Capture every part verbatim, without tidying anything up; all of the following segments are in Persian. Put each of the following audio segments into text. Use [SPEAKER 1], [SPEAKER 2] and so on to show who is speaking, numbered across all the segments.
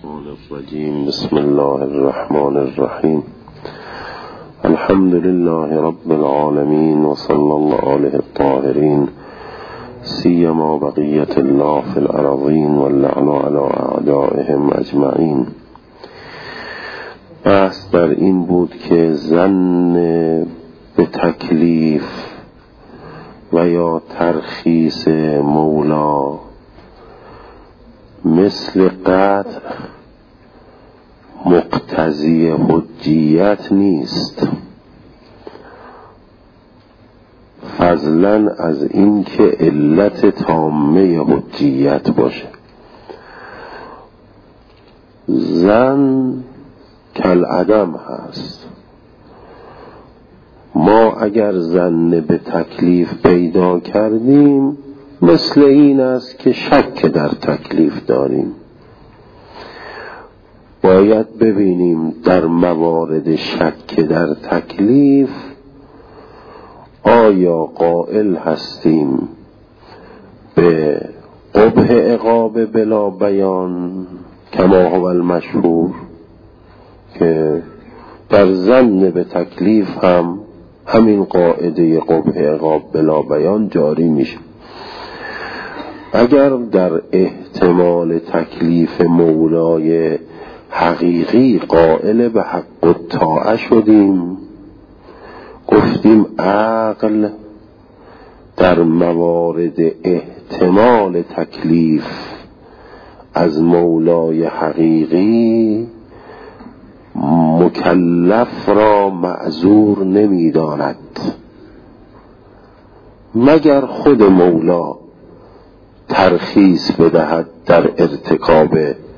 [SPEAKER 1] الشیطان الرجیم. بسم الله الرحمن الرحیم. الحمد لله رب العالمین و صلی الله علیه الطاهرین سیما بقیت الله فی الارضین واللعن علی اعدائهم اجمعین. بحث در این بود که ظن به تکلیف و یا ترخیص مولا مثل قطع مقتضی حجیت نیست، فضلا از این که علت تامه حجیت باشه. ظن کالعدم هست. ما اگر ظن به تکلیف پیدا کردیم مثل این است که شک در تکلیف داریم. باید ببینیم در موارد شک در تکلیف آیا قائل هستیم به قبح عقاب بلا بیان کما هو المشهور، که در ظن به تکلیف هم همین قاعده قبح عقاب بلا بیان جاری میشه. اگر در احتمال تکلیف مولای حقیقی قائل به حق الطاعه شدیم، گفتیم عقل در موارد احتمال تکلیف از مولای حقیقی مکلف را معذور نمی داند مگر خود مولا ترخیص بدهد در ارتکاب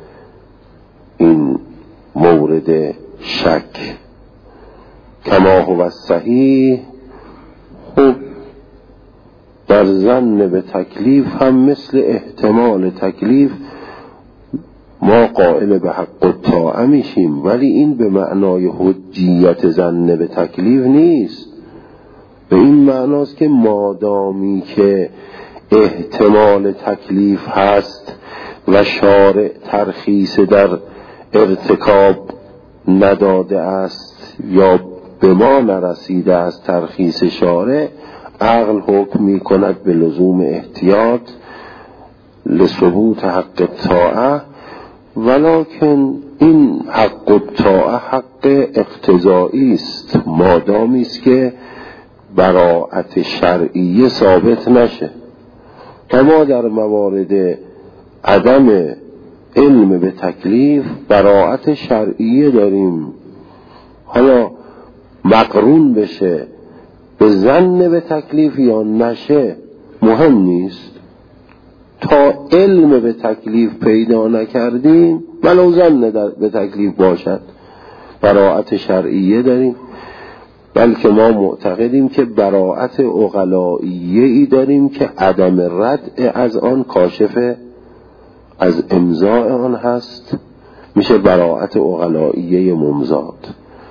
[SPEAKER 1] این مورد شک. کما هو الصحیح، خب در ظن به تکلیف هم مثل احتمال تکلیف ما قائل به حق الطاعه میشیم، ولی این به معنای حجیت ظن به تکلیف نیست. به این معناست که مادامی که احتمال تکلیف هست و شارع ترخیص در ارتکاب نداده است یا به ما نرسیده است ترخیص شارع، عقل حکم می کند به لزوم احتیاط لثبوت حق الطاعه، ولکن این حق الطاعه حق اقتضایی است مادامی است که براءت شرعیه ثابت نشه. اما در موارد عدم علم به تکلیف براءت شرعیه داریم، حالا مقرون بشه به ظن به تکلیف یا نشه مهم نیست. تا علم به تکلیف پیدا نکردیم ولو ظن به تکلیف باشد براءت شرعیه داریم، بلکه ما معتقدیم که براءت عقلائیه ای داریم که عدم رد از آن کاشف از امضاء آن هست، میشه براءت عقلائیه ممزاد.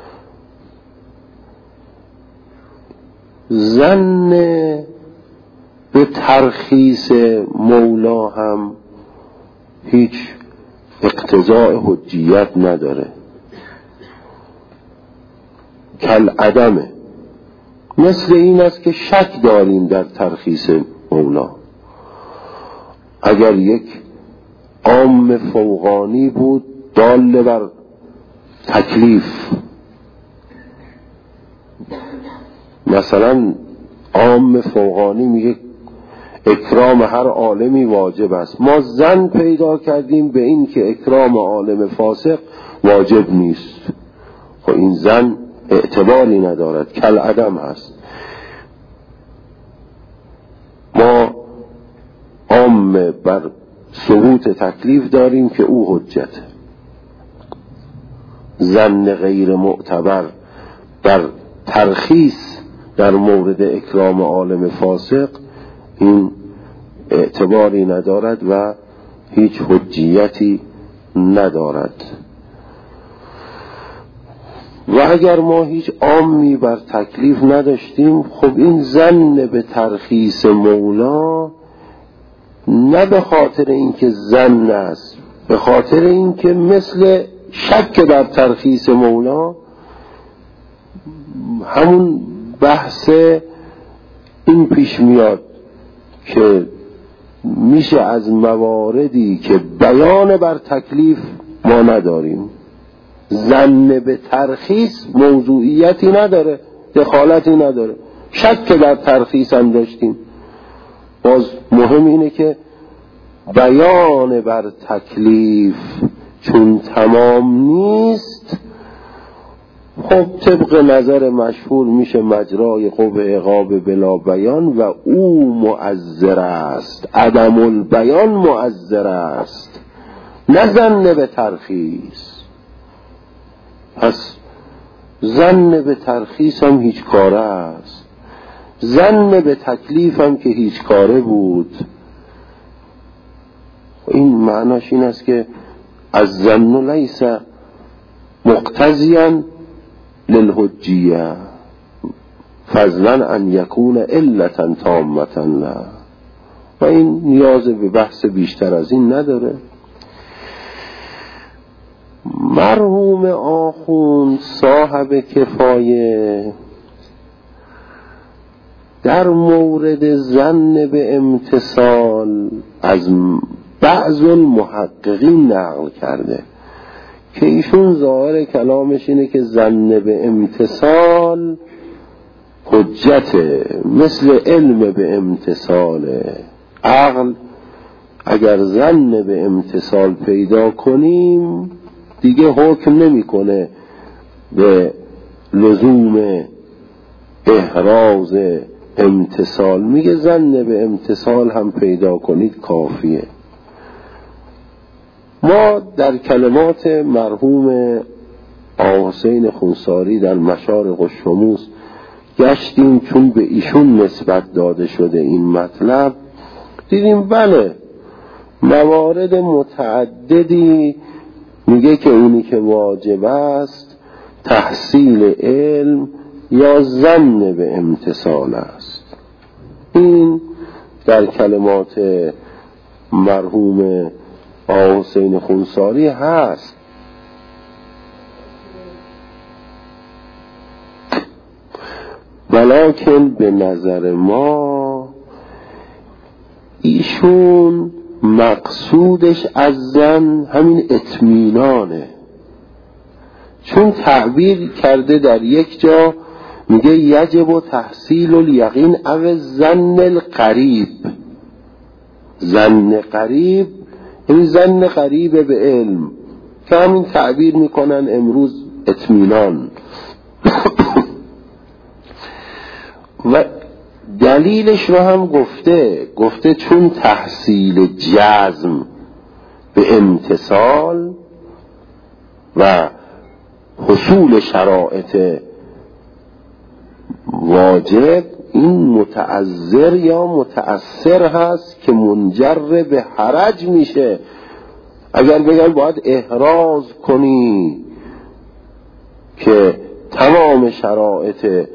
[SPEAKER 1] ظن به ترخیص مولا هم هیچ اقتضاء حجیت نداره، کالعدمه. مثل این است که شک داریم در ترخیص مولا. اگر یک عام فوقانی بود دال بر تکلیف، مثلا عام فوقانی میگه اکرام هر عالمی واجب است، ما ظن پیدا کردیم به این که اکرام عالم فاسق واجب نیست، خب این ظن اعتباری ندارد، کالعدم هست. ما عام بر ثبوت تکلیف داریم که او حجت. ظن غیر معتبر در ترخیص در مورد اکرام عالم فاسق این اعتباری ندارد و هیچ حجیتی ندارد. و اگر ما هیچ عامی بر تکلیف نداشتیم، خب این ظن به ترخیص مولا نه به خاطر اینکه ظن است به خاطر اینکه مثل شک در ترخیص مولا همون بحث این پیش میاد که میشه از مواردی که بیان بر تکلیف ما نداریم، ظن به ترخیص موضوعیتی نداره، دخالتی نداره، شک در ترخیص هم داشتیم. باز مهم اینه که بیان بر تکلیف چون تمام نیست، خب طبق نظر مشهور میشه مجرای قوه عقاب بلا بیان و او مؤذر است، عدم البیان مؤذر است، نه ظن به ترخیص. پس ظن به ترخیص هم هیچ کاره است، ظن به تکلیف هم که هیچ کاره بود. این معناش این است که از ظن لیس مقتضیا للحجیه فضلا ان یکون علتا تامتا له، و این نیاز به بحث بیشتر از این نداره. مرحوم آخوند صاحب کفایه در مورد ظن به امتصال از بعض المحققین نقل کرده که ایشون ظاهر کلامش اینه که ظن به امتصال حجته، مثل علم به امتصال عقل. اگر ظن به امتصال پیدا کنیم دیگه حکم نمیکنه به لزوم احراز امتصال، میگه ظن به امتصال هم پیدا کنید کافیه. ما در کلمات مرحوم آقا حسین خونساری در مشارق الشموس گشتیم، چون به ایشون نسبت داده شده این مطلب، دیدیم بله موارد متعددی میگه که اونی که واجب است تحصیل علم یا ظن به امتصال است. این در کلمات مرحوم آقا حسین خونساری هست. ولیکن به نظر ما ایشون مقصودش از ظن همین اطمینانه، چون تعبیر کرده در یک جا میگه یجب تحصیل الیقین او ظن القریب. ظن قریب این ظن قریب به علم که همین تعبیر میکنن امروز اطمینان. و دلیلش رو هم گفته گفته چون تحصیل جزم به امتصال و حصول شرایط واجب این متعذر یا متأثر هست که منجر به حرج میشه. اگر بگن باید احراز کنی که تمام شرایط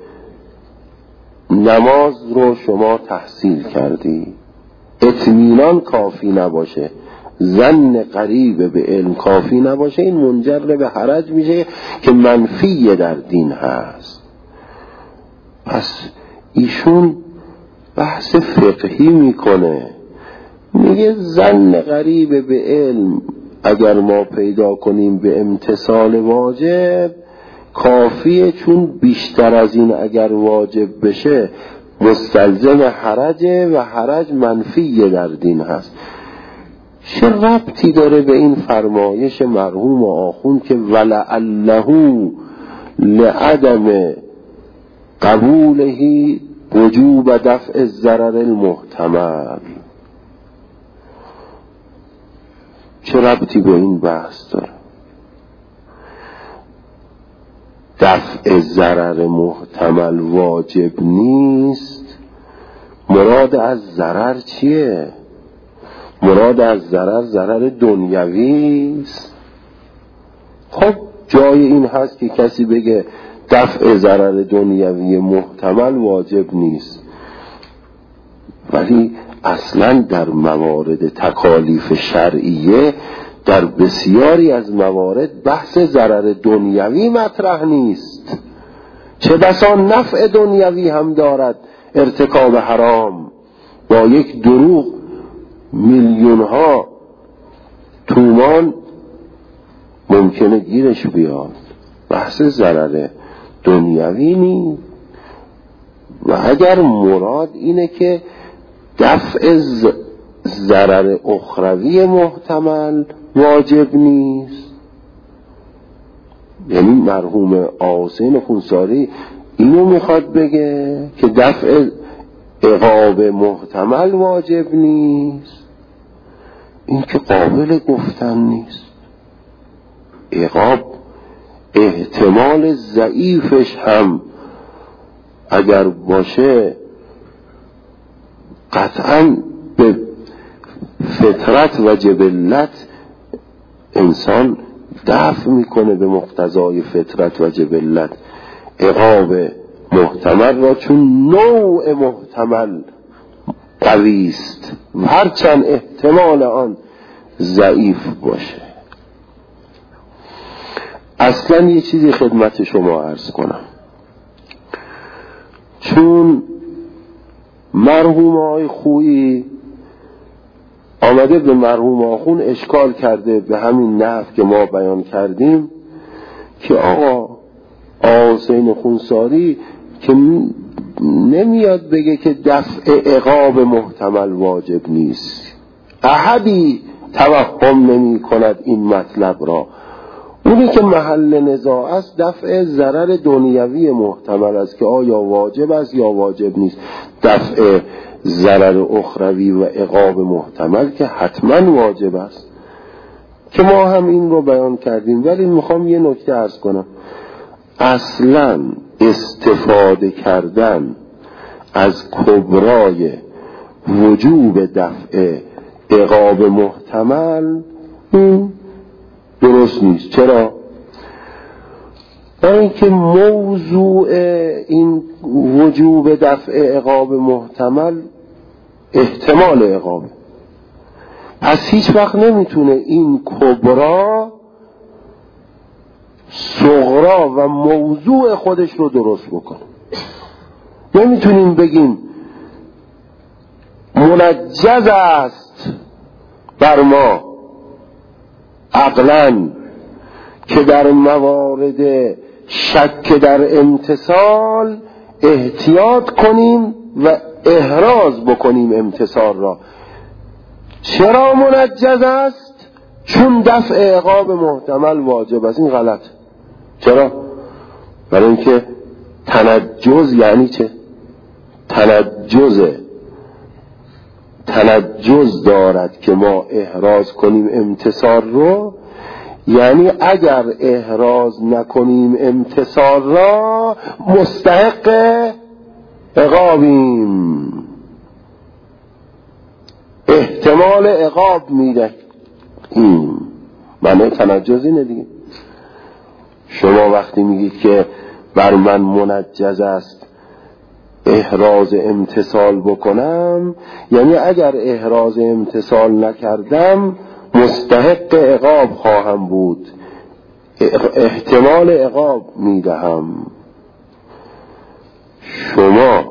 [SPEAKER 1] نماز رو شما تحصیل کردی، اطمینان کافی نباشه، ظن قریب به علم کافی نباشه، این منجر به حرج میشه که منفی در دین هست. پس ایشون بحث فقهی میکنه، میگه ظن قریب به علم اگر ما پیدا کنیم به امتصال واجب کافیه، چون بیشتر از این اگر واجب بشه مستلزم حرجه و حرج منفی در دین هست. چه ربطی داره به این فرمایش مرحوم آخوند که ولعله لعدم قبوله وجوب دفع الضرر المحتمل؟ چه ربطی به این بحث داره؟ دفع ضرر محتمل واجب نیست. مراد از ضرر چیه؟ مراد از ضرر ضرر دنیوی است. خب جای این هست که کسی بگه دفع ضرر دنیوی محتمل واجب نیست، ولی اصلا در موارد تکالیف شرعیه در بسیاری از موارد بحث ضرر دنیوی مطرح نیست، چه بسا نفع دنیوی هم دارد ارتکاب حرام. با یک دروغ میلیون ها تومان ممکنه گیرش بیاد، بحث ضرر دنیوی نیست. و اگر مراد اینه که دفع ضرر اخروی محتمل واجب نیست، یعنی مرحوم آقاحسین خونساری اینو میخواد بگه که دفع عقاب محتمل واجب نیست، این که قابل گفتن نیست. عقاب احتمال ضعیفش هم اگر باشه قطعاً به فطرت و جبلت انسان دفع میکنه، به مقتضای فطرت و جبلت عقاب محتمل را، چون نوع محتمل قویست هرچند احتمال آن ضعیف باشه. اصلا یه چیزی خدمت شما عرض کنم، چون مرحوم آقای خویی آمده به مرحوم آخون اشکال کرده به همین نحو که ما بیان کردیم که آقا آقاحسین خونساری که نمیاد بگه که دفع عقاب محتمل واجب نیست، احدی توهم نمی کند این مطلب را. اونی که محل نزاع است دفع ضرر دنیوی محتمل است که آیا واجب است یا واجب نیست. دفع ضرر اخروی و عقاب محتمل که حتما واجب است که ما هم این رو بیان کردیم. ولی میخوام یه نکته عرض کنم، اصلا استفاده کردن از کبرای وجوب دفع عقاب محتمل این درست نیست. چرا؟ برای اینکه موضوع این وجوب دفع عقاب محتمل احتمال عقابه، پس هیچ وقت نمیتونه این کبرا صغرا و موضوع خودش رو درست بکنه. نمیتونیم بگیم منجز است بر ما عقلاً که در موارد شک در امتثال احتیاط کنیم و احراز بکنیم امتثال را. چرا منجز است؟ چون دفع عقاب محتمل واجب است. این غلط. چرا؟ برای اینکه تنجز یعنی چه؟ تنجزه تنجز دارد که ما احراز کنیم امتثال رو، یعنی اگر احراز نکنیم امتثال را مستحق عقابیم، احتمال عقاب میده. این معنی تنجز اینه دیگه. شما وقتی میگید که بر من منجز است احراز امتثال بکنم، یعنی اگر احراز امتثال نکردم مستحق عقاب خواهم بود، احتمال عقاب میدهم. شما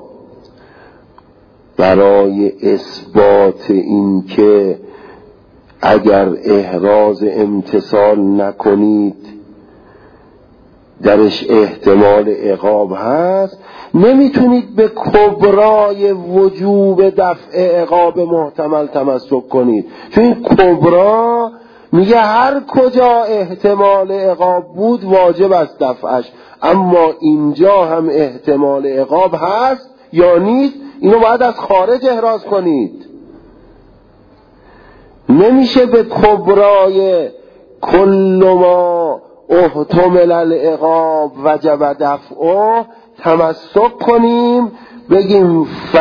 [SPEAKER 1] برای اثبات این که اگر احراز امتثال نکنید درش احتمال عقاب هست، نمیتونید به کبرای وجوب دفع عقاب محتمل تمسک کنید، چون این کبرا میگه هر کجا احتمال عقاب بود واجب است دفعش، اما اینجا هم احتمال عقاب هست یا نیست اینو باید از خارج احراز کنید. نمیشه به کبرای کل ما احتمل العقاب وجب دفعه تمسک کنیم، بگیم ف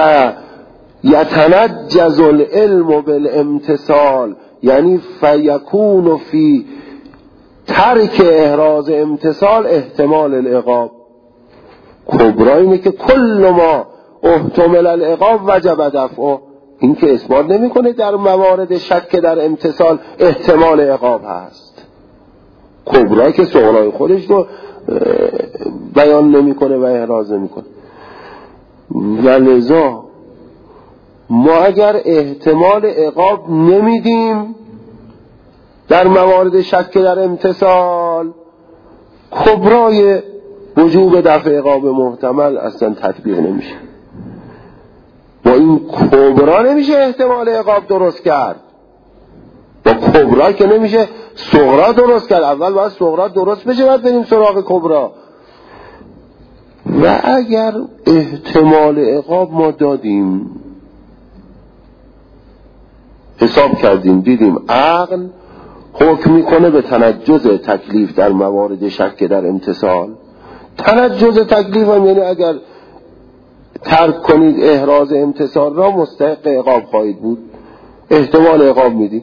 [SPEAKER 1] یتنجز العلم بالامتثال، یعنی فیکون فی ترک احراز امتثال احتمال العقاب. کبرا اینه که کل ما احتمل العقاب وجب دفعه، این که اثبات نمیکنه در موارد شک در امتثال احتمال عقاب هست. کبرا که صغرای خودش رو بیان نمیکنه و احراز نمیکنه. و لذا ما اگر احتمال عقاب نمیدیم در موارد شک در امتثال، کبرای وجوب دفع عقاب محتمل اصلا تطبیق نمیشه. با این کبرا نمیشه احتمال عقاب درست کرد، با کبرا که نمیشه صغرا درست کرد. اول باید صغرا درست بشه بعد بریم سراغ کبرا. و اگر احتمال عقاب ما دادیم، حساب کردیم، دیدیم عقل حکم میکنه به تنجز تکلیف در موارد شک در امتثال. تنجز تکلیف هم یعنی اگر ترک کنید احراز امتثال را مستحق عقاب خواهید بود. احتمال عقاب میدیم.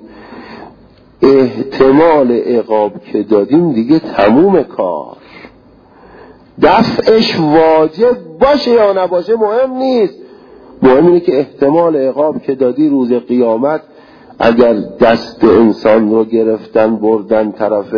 [SPEAKER 1] احتمال عقاب که دادیم دیگه تموم کار. دفعش واجب باشه یا نباشه مهم نیست. مهم اینه که احتمال عقاب که دادی روز قیامت اگر دست انسان رو گرفتن بردن طرف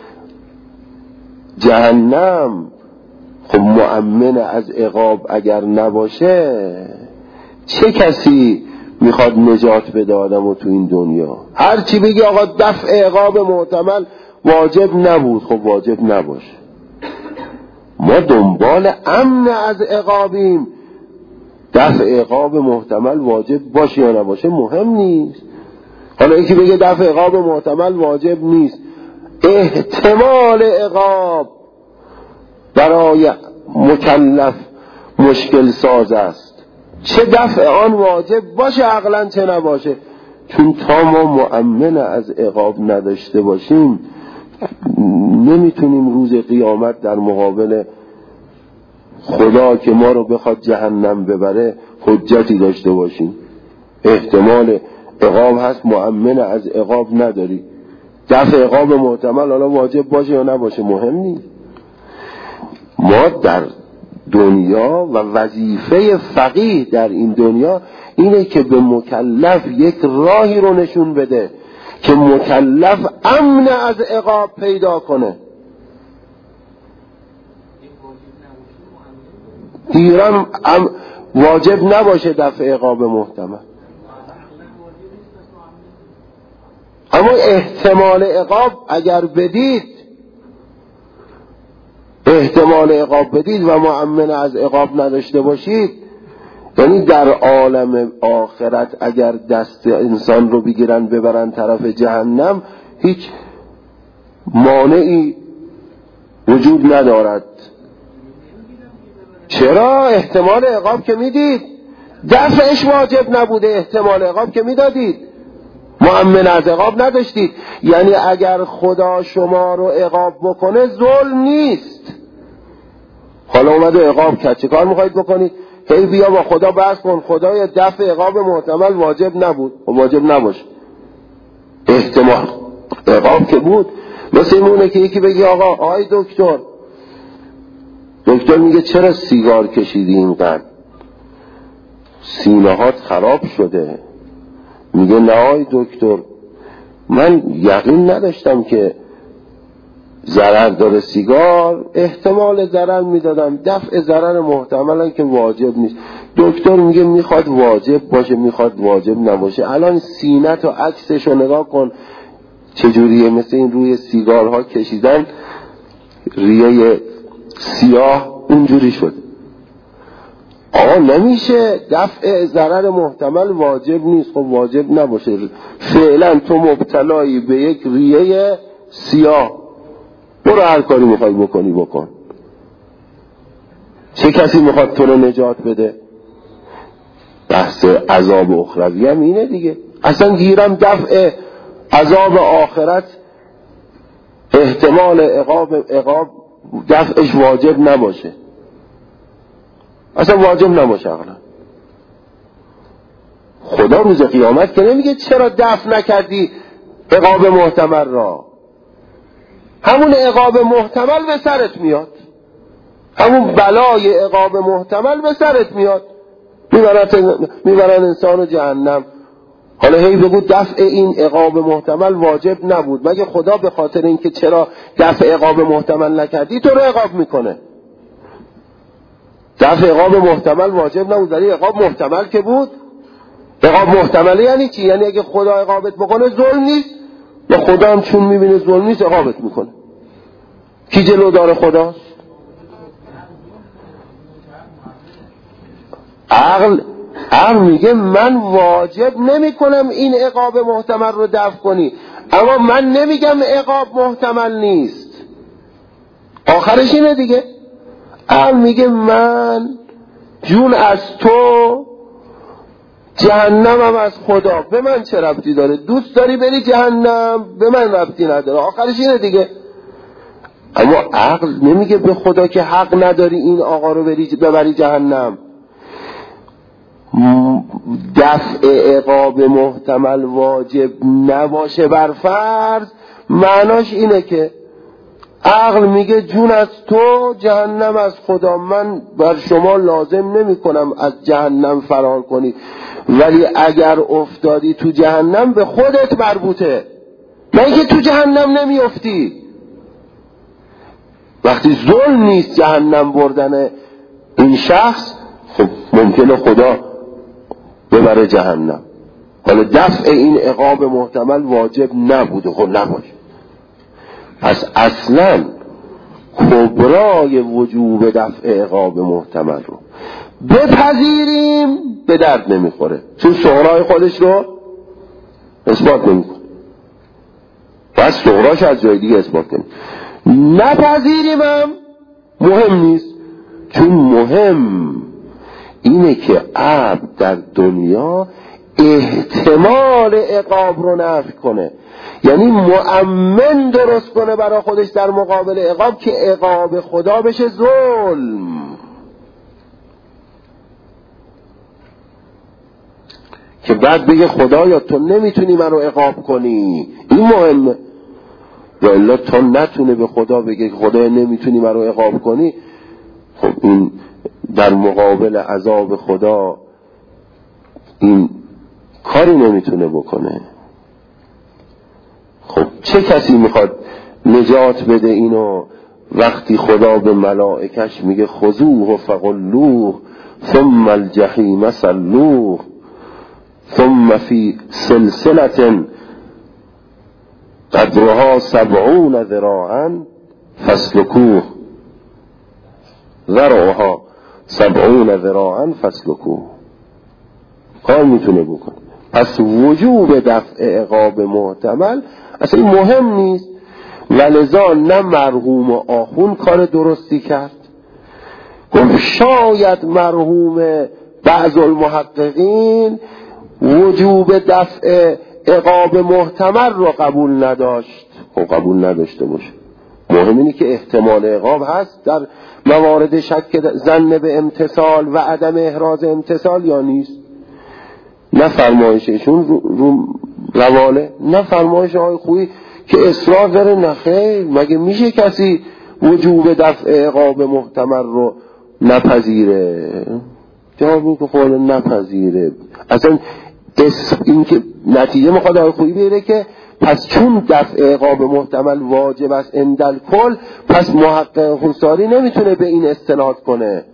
[SPEAKER 1] جهنم، خب مؤمن از عقاب اگر نباشه چه کسی میخواد نجات بده آدمو تو این دنیا؟ هر چی بگی آقا دفع عقاب محتمل واجب نبود، خب واجب نباشه. ما دنبال امن از عقابیم. دفع عقاب محتمل واجب باشه یا نباشه مهم نیست. حالا یکی بگه دفع عقاب محتمل واجب نیست، احتمال عقاب برای مکلف مشکل ساز است، چه دفع آن واجب باشه عقلا چه نباشه. چون تا ما مؤمن از عقاب نداشته باشیم نمیتونیم روز قیامت در مقابل خدا که ما رو بخواد جهنم ببره حجتی داشته باشیم. احتمال عقاب هست، مؤمن از عقاب نداری. دفع عقاب محتمل حالا واجب باشه یا نباشه مهم نیست. ما در دنیا و وظیفه فقیه در این دنیا اینه که به مکلف یک راهی رو نشون بده که مکلف امن از عقاب پیدا کنه. ایران واجب نباشه دفع عقاب محتمل، اما احتمال عقاب اگر بدید احتمال عقاب بدید و مؤمن از عقاب نداشته باشید، یعنی در عالم آخرت اگر دست انسان رو بگیرن ببرن طرف جهنم هیچ مانعی وجود ندارد. چرا؟ احتمال عقاب که میدید، دفعش واجب نبوده، احتمال عقاب که میدادید، مؤمن از عقاب نداشتید. یعنی اگر خدا شما رو عقاب بکنه ظلم نیست. حالا اومده عقاب کرد، چه کار میخواید بکنید؟ هی بیا با خدا بحث کن، خدای دفع عقاب محتمل واجب نبود، واجب نباشه. احتمال عقاب که بود. مثل اینه که یکی بگی آقا آی دکتر دکتر میگه چرا سیگار کشیدی اینقدر؟ سینه هات خراب شده. میگه نه آی دکتر من یقین نداشتم که ضرر داره سیگار، احتمال ضرر میدادم، دفع ضرر محتملا که واجب نیست. دکتر میگه میخواد واجب باشه میخواد واجب نباشه. الان سینت و عکسش رو نگاه کن چجوریه، مثل این روی سیگارها کشیدن ریه سیاه اونجوری شده. آقا نمیشه، دفع ضرر محتمل واجب نیست، خب واجب نباشه. فعلا تو مبتلایی به یک ریه سیاه، برو هر کاری میخوای بکنی بکن. چه کسی میخواد تو رو نجات بده؟ بحث عذاب اخروی هم اینه دیگه. اصلا گیرم دفع عذاب آخرت احتمال عقاب عقاب دفعش واجب نباشه، اصلا واجب نباشه. اقلا خدا روز قیامت که نمیگه چرا دفع نکردی عقاب محتمل را، همون عقاب محتمل به سرت میاد، همون بلای عقاب محتمل به سرت میاد، میبرن انسان جهنم. حالا هی بگو دفع این عقاب محتمل واجب نبود، مگه خدا به خاطر اینکه چرا دفع عقاب محتمل نکردی تو رو عقاب میکنه؟ دفع عقاب محتمل واجب نبود ولی عقاب محتمل که بود. عقاب محتمله یعنی چی؟ یعنی اگه خدا عقابت بکنه ظلم نیست، یا خدا هم چون میبینه ظلم نیست عقابت میکنه. کی جلو داره خداست؟ عقل عقل میگه من واجب نمی کنم این عقاب محتمل رو دفع کنی، اما من نمیگم عقاب محتمل نیست. آخرش اینه دیگه. عقل میگه من جون از تو، جهنمم از خدا، به من چه ربطی داره؟ دوست داری بری جهنم، به من ربطی نداره. آخرش اینه دیگه. اما عقل نمیگه به خدا که حق نداری این آقا رو بری ببری جهنم. دفع عقاب محتمل واجب نباشه بر فرض، معناش اینه که عقل میگه جون از تو، جهنم از خدا، من بر شما لازم نمی کنم از جهنم فرار کنی، ولی اگر افتادی تو جهنم به خودت مربوطه، نه اینکه تو جهنم نمی افتی. وقتی ظلم نیست جهنم بردن این شخص، خب ممکنه خدا ببره جهنم. حالا دفع این عقاب محتمل واجب نبوده، خب نباشه. پس اصلا کبرای وجوب دفع عقاب محتمل رو بپذیریم به درد نمیخوره، چون صغرای خودش رو اثبات نمیکنه. پس صغراش از جای دیگه اثبات کنیم. نپذیریم هم مهم نیست، چون مهم اینه که عبد در دنیا احتمال عقاب رو نفی کنه، یعنی مؤمن درست کنه برای خودش در مقابل عقاب که عقاب خدا بشه ظلم. که بعد بگه خدایا تو نمیتونی منو عقاب کنی، این مهمه. و الا تو نتونه به خدا بگه خدایا نمیتونی منو عقاب کنی، خب این در مقابل عذاب خدا این کاری نمیتونه بکنه. خب چه کسی میخواد نجات بده اینو وقتی خدا به ملائکش میگه خذوه فغلوه ثم الجحیم صلوه ثم فی سلسلة قدرها سبعون ذراعا فاسلکوه، ذراعها سبعون ذراعا فاسلکوه. کار میتونه بکنه. پس وجوب دفع عقاب محتمل اصلا این مهم نیست، ولذا نه مرحوم آخون کار درستی کرد. گفت شاید مرحوم بعض المحققین وجوب دفع عقاب محتمل رو قبول نداشت. خب قبول نداشته باشه، مهم اینه که احتمال عقاب هست در موارد شک ظن به امتثال و عدم احراز امتثال یا نیست. نه فرمایششون رو, رو رواله، نه فرمایش آقای خویی که اصرار داره نه خیر. مگه میشه کسی وجوب دفع عقاب محتمل رو نپذیره؟ جواب این که خود نپذیره. اصلا این که نتیجه میخواد آقای خویی بیاره که پس چون دفع عقاب محتمل واجب است اندل کل، پس محقق خساری نمیتونه به این استناد کنه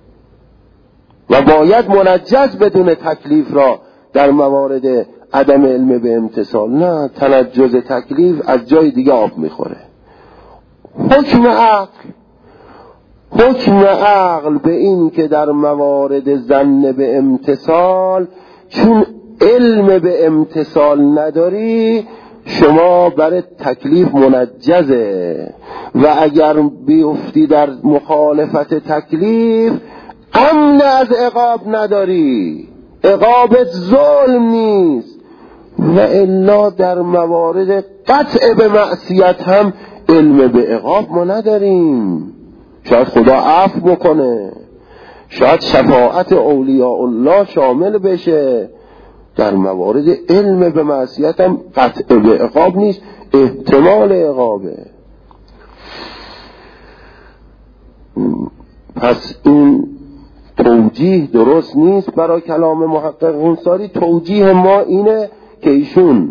[SPEAKER 1] و باید منجز بدون تکلیف را در موارد عدم علم به امتثال. نه، تنجز تکلیف از جای دیگه آب میخوره. حکم عقل حکم عقل به این که در موارد ظن به امتثال چون علم به امتثال نداری شما برای تکلیف منجزه و اگر بیفتی در مخالفت تکلیف امن از عقاب نداری، عقابت ظلم نیست. و الا در موارد قطع به معصیت هم علم به عقاب ما نداریم. شاید خدا عفو بکنه، شاید شفاعت اولیاء الله شامل بشه. در مورد علم به معصیت هم قطع به عقاب نیست، احتمال عقابه. پس این توجیه درست نیست برای کلام محقق انصاری. توجیه ما اینه که ایشون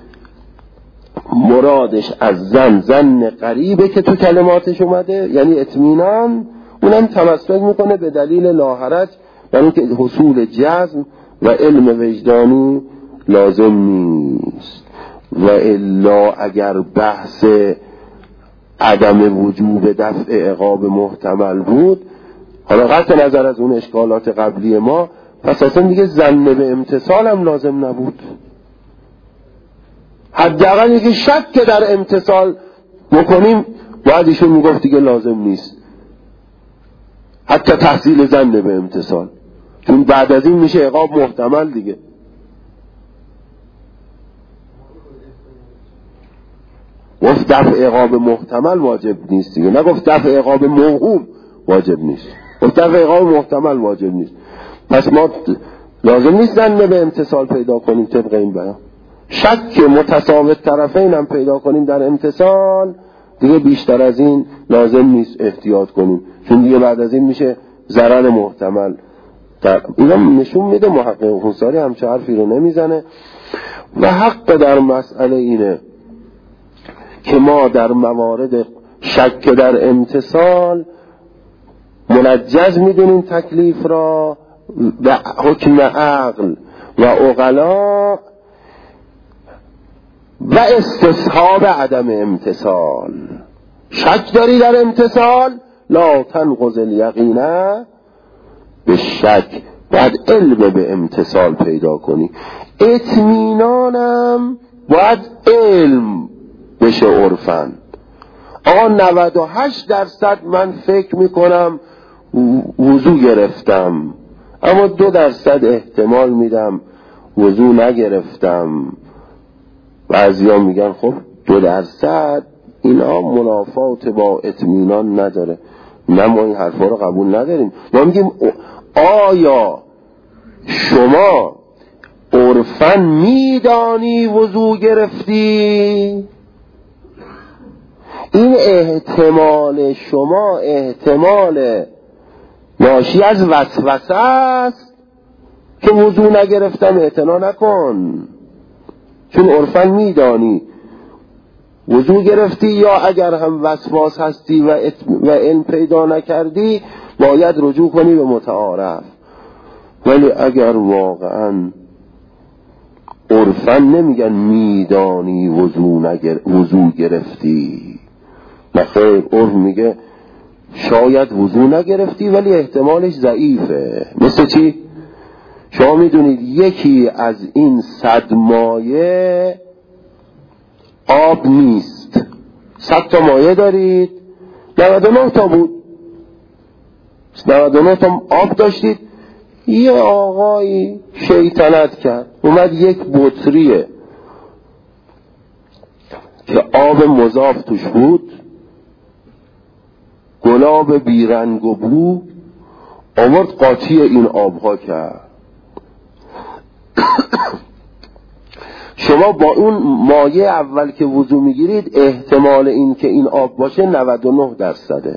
[SPEAKER 1] مرادش از زن زن قریبه که تو کلماتش اومده، یعنی اطمینان، اونم تمسک میکنه به دلیل لاحرج، یعنی که حصول جزم و علم وجدانی لازم نیست. و الا اگر بحث عدم وجوب دفع عقاب محتمل بود، حالا قطع نظر از اون اشکالات قبلی ما، پس اصلا دیگه ظن به امتثال هم لازم نبود. حداقل یکی شک که در امتثال بکنیم باید ایشون میگفت دیگه لازم نیست حتی تحصیل ظن به امتثال، چون بعد از این میشه عقاب محتمل دیگه. گفت دفع عقاب محتمل واجب نیست دیگه، نگفت دفع عقاب موهوم واجب نیست، گفت دفع عقاب محتمل واجب نیست. پس ما لازم نیست ظن به امتثال پیدا کنیم طبق این بیان. شک متساوت طرفین هم پیدا کنیم در امتثال، دیگه بیشتر از این لازم نیست احتیاط کنیم، چون دیگه بعد از این میشه ضرر محتمل. اینا نشون میده محقق انصاری همچه حرفی رو نمیزنه. و حق در مسئله اینه که ما در موارد شک در امتثال منجز میدونیم تکلیف را و حکم عقل و عقلا و استصحاب عدم امتثال. شک داری در امتثال، لا تنقض الیقینه به شک، باید علم به امتثال پیدا کنی. اطمینانم باید علم بشه عرفن. آقا نود و هشت درصد من فکر میکنم وضو گرفتم، اما دو درصد احتمال میدم وضو نگرفتم. بعضیا میگن خب دو درصد اینا منافات با اطمینان نداره، نه ما این حرفا رو قبول نداریم. ما میگیم آیا شما عرفن میدانی وضو گرفتی؟ این احتمال شما احتمال ناشی از وسوسه است که وضو نگرفتم اعتنا نکن، چون عرفن میدانی وضو گرفتی، یا اگر هم وسواس هستی و, و علم پیدا نکردی باید رجوع کنی به متعارف. ولی اگر واقعا عرفن نمیگن میدانی وضو, نگر... وضو گرفتی، نخیر، عرف میگه شاید وضو نگرفتی ولی احتمالش ضعیفه. مثل چی؟ شما میدونید یکی از این صد مایه آب نیست. صد تا مایه دارید، نود و نه تا بود، نود و نه تا آب داشتید، یه آقایی شیطنت کرد اومد یک بطریه که آب مضاف توش بود، گلاب بیرنگ و بو، آورد قاطی این آبها کرد. شما با اون مایه اول که وضو میگیرید احتمال این که این آب باشه نود و نه درصده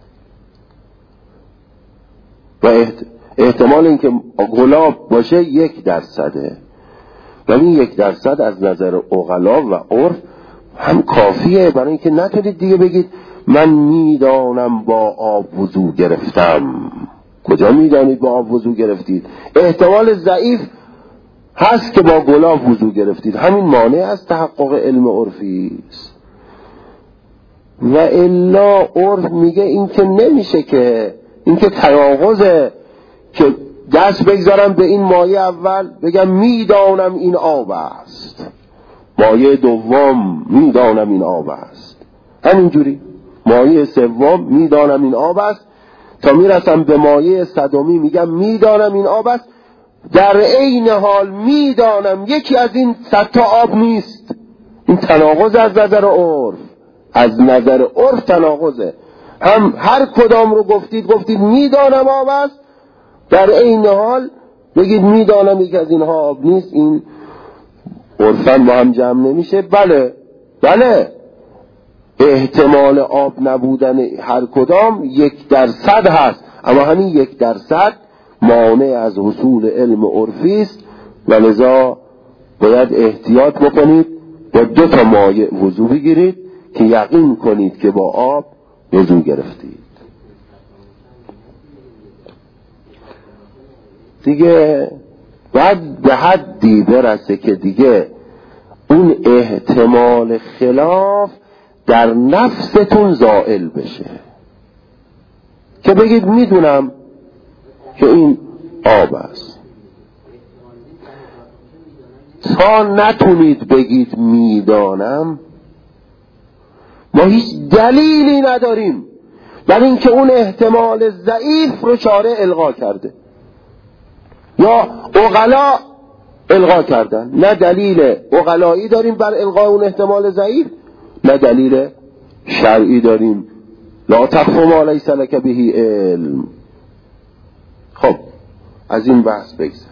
[SPEAKER 1] و احتمال این که گلاب باشه یک درصده. ولی یک درصد از نظر عقلا و عرف هم کافیه برای اینکه نتونید دیگه بگید من میدانم با آب وضو گرفتم. کجا میدانید با آب وضو گرفتید؟ احتمال ضعیف هست که با گلاب وضو گرفتید، همین مانع از تحقق علم عرفی است. و الا عرف میگه این که نمیشه، که این که تناقضه که دست بگذارم به این مایه اول بگم میدانم این آب است، مایه دوم میدانم این آب است، همینجوری مایه سوم میدانم این آب است، تا میرسم به مایه صدمی میگم میدانم این آب است، در عین حال میدانم یکی از این صد تا آب نیست. این تناقض از نظر عرف، از نظر عرف تناقضه. هم هر کدام رو گفتید گفتید میدانم آب است، در عین حال بگید میدانم یکی از اینها آب نیست، این عرفاً با هم جمع نمیشه. بله بله احتمال آب نبودن هر کدام یک درصد هست، اما همین یک درصد مانع از حصول علم عرفی است و لذا باید احتیاط بکنید، با دو تا مایع وضو بگیرید که یقین کنید که با آب وضو گرفتید. دیگه باید به حدی برسه که دیگه اون احتمال خلاف در نفستون زائل بشه، که بگید میدونم که این آب است. تا نتونید بگید میدانم، ما هیچ دلیلی نداریم برای اینکه اون احتمال ضعیف رو چاره الغا کرده یا عقلا الغا کردن. نه دلیل عقلایی داریم بر الغای اون احتمال ضعیف، نه دلیل شرعی داریم. لا تخف ما لیس لک به علم. خب از این بحث بگذاریم.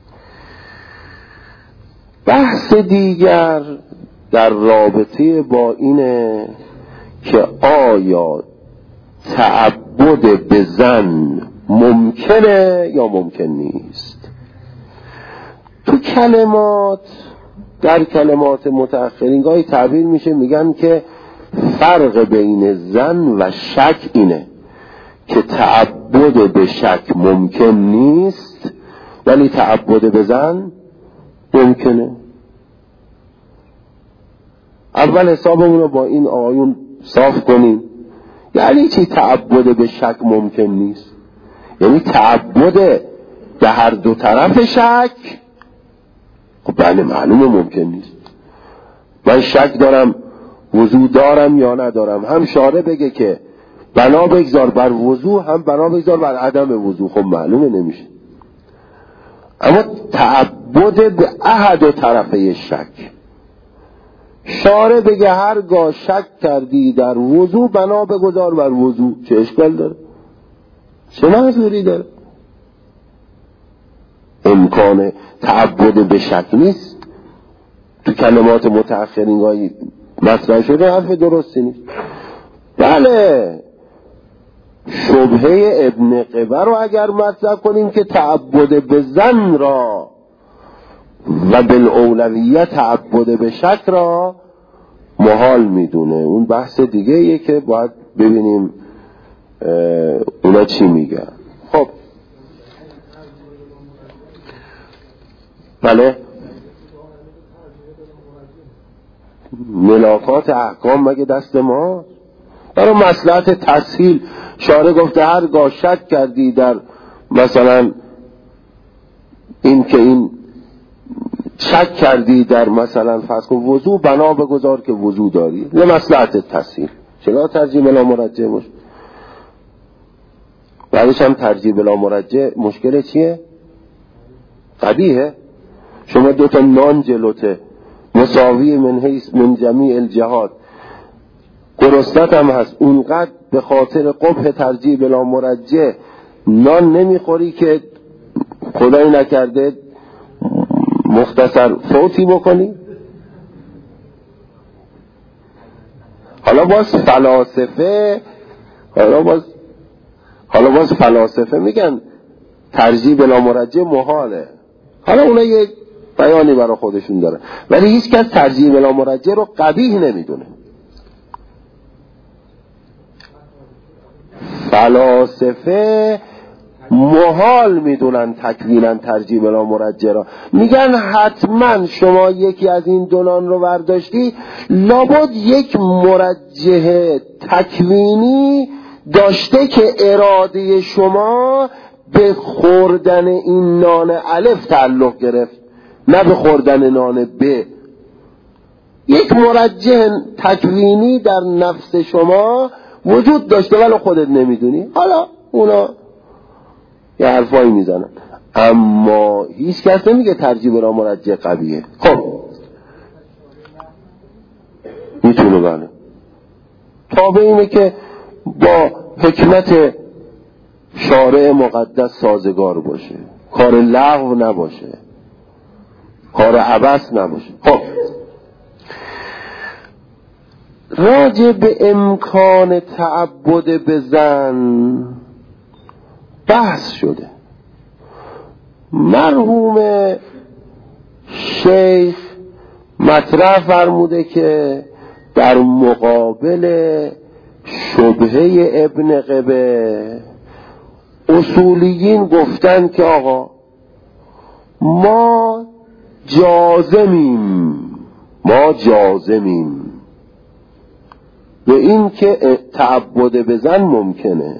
[SPEAKER 1] بحث دیگر در رابطه با اینه که آیا تعبد به زن ممکنه یا ممکن نیست. تو کلمات، در کلمات متأخرین گاهی تعبیر میشه، میگن که فرق بین زن و شک اینه که تعبد به شک ممکن نیست ولی تعبد به زن ممکنه. اول حسابمون رو با این آیون صاف کنیم. یعنی چی تعبد به شک ممکن نیست؟ یعنی تعبد به هر دو طرف شک. خب بله معلومه ممکن نیست. من شک دارم وضو دارم یا ندارم، هم شارع بگه که بنا بگذار بر وضو، هم بنا بگذار بر عدم وضو، خب معلومه نمیشه. اما تعبد به احد و طرفه شک، شارع بگه هرگاه شک کردی در وضو بنا بگذار بر وضو، چه اشکال داره؟ چه منظوری داره؟ امکان تعبد به شک نیست. تو کلمات متأخرین گاهی مطرح شده، حرف درستی نیست. بله شبهه ابن قبه رو اگر مطرح کنیم که تعبد به زن را و بالاولویه تعبد به شک را محال میدونه، اون بحث دیگه ایه که باید ببینیم اونا چی میگن. خب بله ملاکات احکام مگه دست ما؟ برای مصلحت تسهیل شارع گفته هرگاه شک کردی در مثلا این که این شک کردی در مثلا فسق و وضو بنا بگذار که وضو داری، لمصلحت تسهیل. چرا ترجیح بلا مرجع مش بعدش هم ترجیح بلا مرجع مشکل چیه؟ قبیحه. شما دوتا نان جلوته مساوی من حیث من جمیع الجهات، گرسنت هم هست، اونقدر به خاطر قبح ترجیح بلا مرجع نان نمیخوری که خدای نکرده مختصر فوتی بکنی. حالا باز فلاسفه حالا باز حالا باز فلاسفه میگن ترجیح بلا مرجع محاله. حالا اونا یک بیانی برای خودشون داره، ولی هیچ کس ترجیح بلا مرجع رو قبیح نمیدونه. فلاسفه محال میدونن تکوینا ترجیح بلا مرجع را. میگن حتما شما یکی از این دونان رو برداشتی لابد یک مرجح تکوینی داشته که اراده شما به خوردن این نان الف تعلق گرفت، نه به خوردن نان ب. یک مرجح تکوینی در نفس شما وجود داشته ولی خودت نمیدونی. حالا اونا یه حرفایی میزنن، اما هیچ کس نمیگه ترجیح بلا مرجع قویه. خب میتونه بله تابع اینه که با حکمت شارع مقدس سازگار باشه، کار لغو نباشه، کار عبث نباشه. خب راجع به امکان تعبد به زن بحث شده. مرحوم شیخ مطرح فرموده که در مقابل شبهه ابن قبه اصولیین گفتن که آقا ما جازمیم ما جازمیم به این که تعبد بزن ممکنه.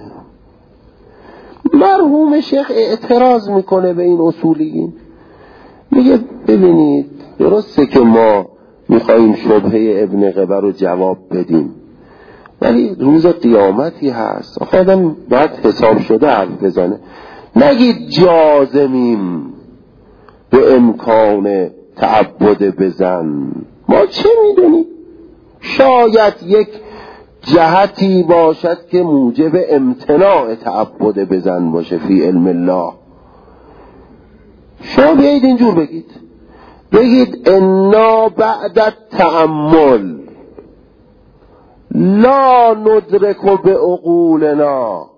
[SPEAKER 1] مرحوم شیخ اعتراض میکنه به این اصولیین، میگه ببینید درسته که ما میخواییم شبهه ابن قبه رو جواب بدیم، ولی روز قیامتی هست آخه آدم باید حساب شده حرف بزنه. نگید جازمیم به امکان تعبد بزن، ما چه میدونیم، شاید یک جهتی باشد که موجب امتناع تعبد بزن باشه فی علم الله. شما بیایید اینجور بگید، بگید انا بعد التأمل لا ندرک به عقولنا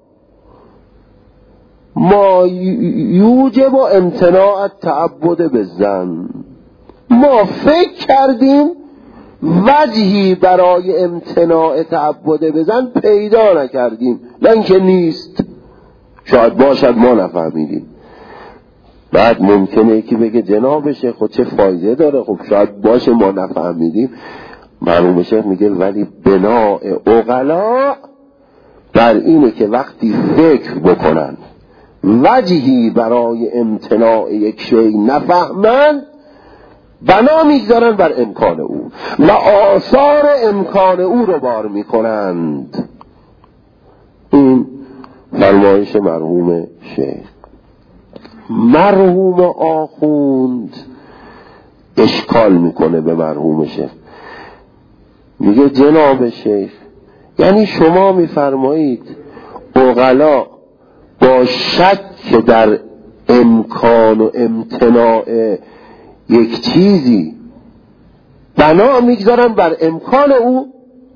[SPEAKER 1] ما یوجب امتناع التعبد بزن. ما فکر کردیم وجهی برای امتناع تعبد بزن پیدا نکردیم، نه اینکه نیست، شاید باشد ما نفهمیدیم. بعد ممکنه که بگه جناب شیخ خود چه فایده داره، خب شاید باشه ما نفهمیدیم. مرحوم شیخ میگه ولی بناء عقلا در اینه که وقتی فکر بکنن وجهی برای امتناع یک شی نفهمند بنا میگذارن بر امکان او و آثار امکان او رو بار میکنند. این فرمایش مرحوم شیخ. مرحوم آخوند اشکال میکنه به مرحوم شیخ، میگه جناب شیخ یعنی شما میفرمایید عقلا با شک در امکان و امتناع یک چیزی بنا میگذارن بر امکان او،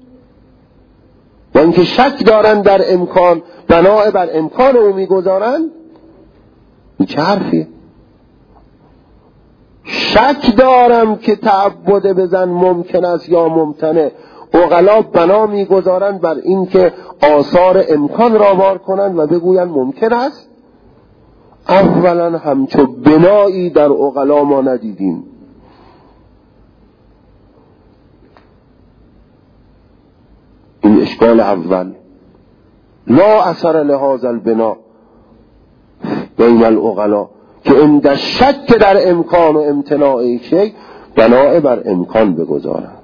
[SPEAKER 1] و اینکه شک دارن در امکان بنا بر امکان او میگذارن؟ این چه حرفیه؟ شک دارم که تعبد بزن ممکن است یا ممتنه، عقلا بنا میگذارن بر این که آثار امکان را بار کنند و بگوین ممکن است. اولا همچو بنایی در عقلا ما ندیدیم. این اشکال اول. لا اثر لهذا البنا بین العقلا که عند شک در امکان و امتناع یک شی بنا بر امکان بگذارن.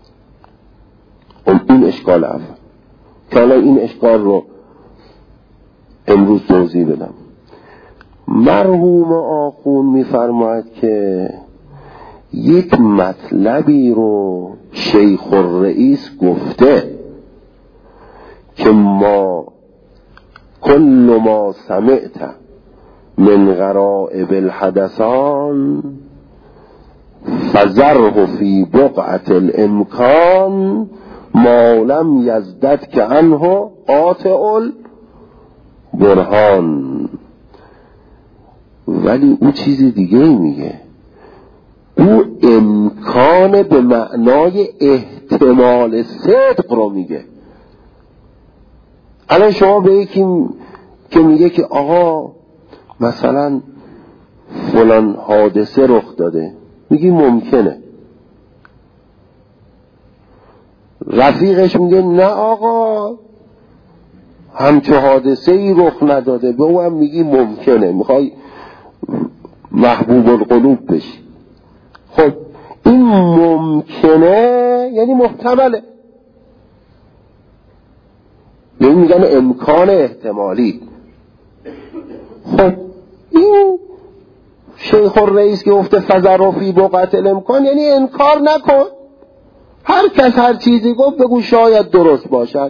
[SPEAKER 1] این اشکال اول که حالا این اشکال رو امروز توضیح بدم. مرحوم آخون میفرماید که یک مطلبی رو شیخ الرئیس گفته که ما کل ما سمعت من غرائب الحدثان فذره فی بقعة الامکان ما لم یزدد که عنه قاطع البرهان. ولی او چیز دیگه میگه، او امکان به معنای احتمال صدق رو میگه. الان شما به یکی که میگه که آقا مثلا فلان حادثه رخ داده، میگی ممکنه. رفیقش میگه نه آقا همچه حادثه ای رخ نداده، به او هم میگی ممکنه، میخوای محبوب القلوب بشی. خب این ممکنه یعنی محتمله، یعنی میگن امکان احتمالی. خب این شیخ الرئیس که گفته فذر فی بقعة الامکان یعنی انکار نکن، هر کس هر چیزی گفت بگو شاید درست باشد،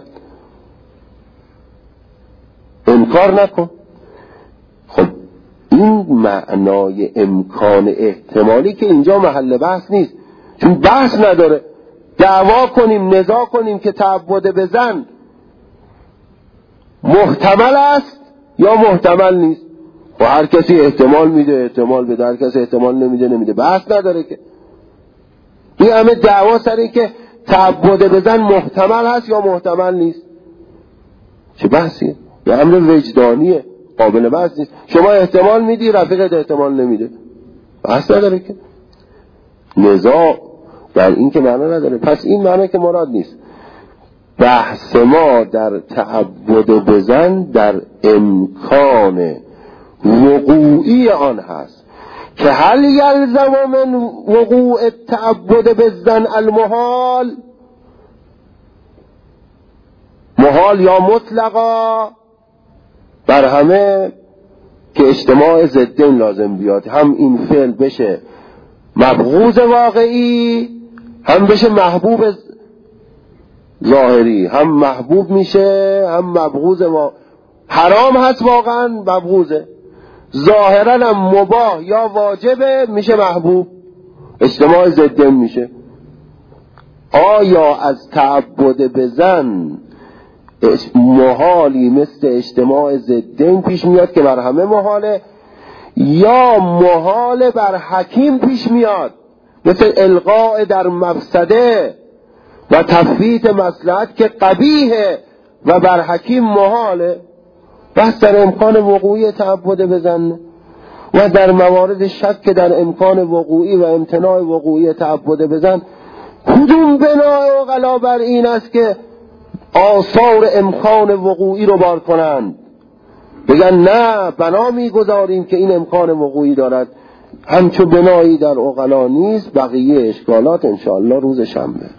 [SPEAKER 1] انکار نکن. خب این معنای امکان احتمالی که اینجا محل بحث نیست، چون بحث نداره. دعوا کنیم نزاع کنیم که تعبد بزن محتمل است یا محتمل نیست، و هر کسی احتمال میده احتمال بده، هر کسی احتمال نمیده نمیده، بحث نداره که. این همه دعوا سر این که تعبد بزن محتمل هست یا محتمل نیست. چه بحثیه؟ یه امر وجدانیه، قابل بحث نیست. شما احتمال میدی، رفیقت احتمال نمیده، بحث نداره که. نزاع در این که معنا نداره. پس این معنا که مراد نیست. بحث ما در تعبد بزن در امکان وقوعی آن هست که هل یلزم من وقوع التعبد بزن المحال، محال یا مطلقا، بر همه که اجتماع ضدین لازم بیاد، هم این فعل بشه مبغوض واقعی، هم بشه محبوب ظاهری، هم محبوب میشه هم مبغوض واقعی. حرام هست واقعا مبغوضه، ظاهرا هم مباح یا واجبه میشه محبوب، اجتماع ضدین میشه. آیا از تعبد بزن محالی مثل اجتماع ضدین پیش میاد که بر همه محاله، یا محال بر حکیم پیش میاد مثل القاء در مفسده و تفویت مصلحت که قبیحه و بر حکیم محاله؟ بس در امکان وقوعی تعبد بزن و در موارد شک در امکان وقوعی و امتناع وقوعی تعبد بزن کدوم بنای عقلا بر این است که آثار امکان وقوعی رو بار کنند، بگن نه بنا میگذاریم که این امکان وقوعی دارد. همچون بنایی در عقلا نیست. بقیه اشکالات انشاءالله روز شنبه.